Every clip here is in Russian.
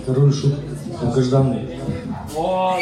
Вторую шутку. Долгожданный. О,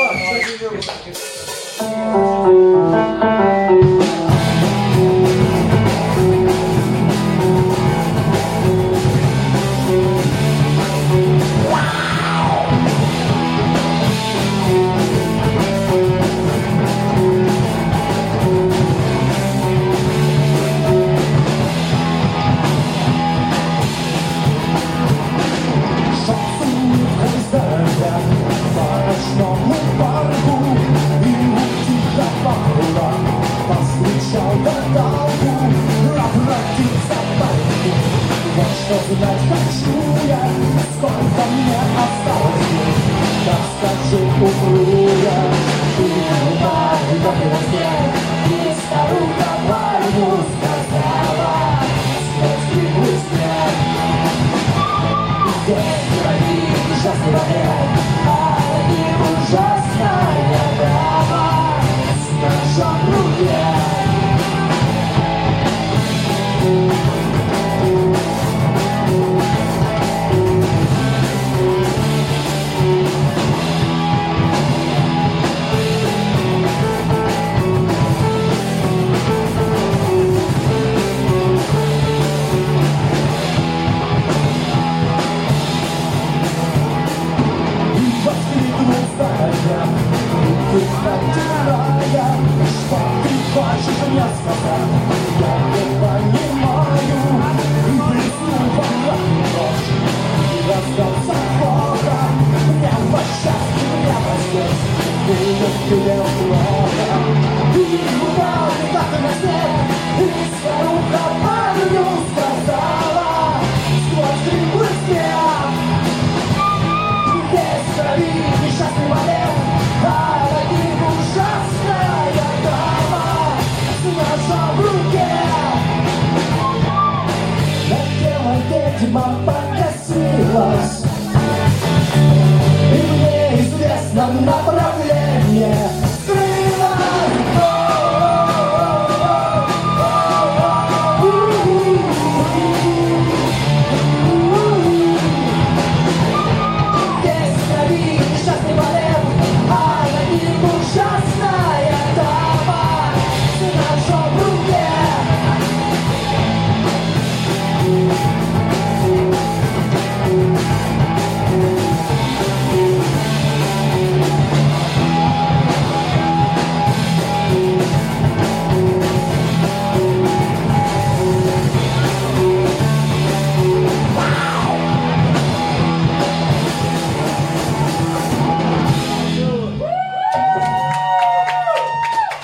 знать хочу я, сколько мне осталось. Так скажи, умру я, ты не как его снег. И старуха войну сказала, смерть требует снег. Здесь крови ужасный момент, а не ужасная драма с ножом в руке. Что ты хочешь мне сказать? Я не понимаю. И блеснул в обратный нож, и раздался хохот. Мне во счастье, мне во здесь, и тебе плохо. И упал когда-то на снег, и старуха парню сказала, сквозь грибы снег. Здесь крови несчастный момент, а один ужасная дама с ножом в руке. На тело ведьма покосилась,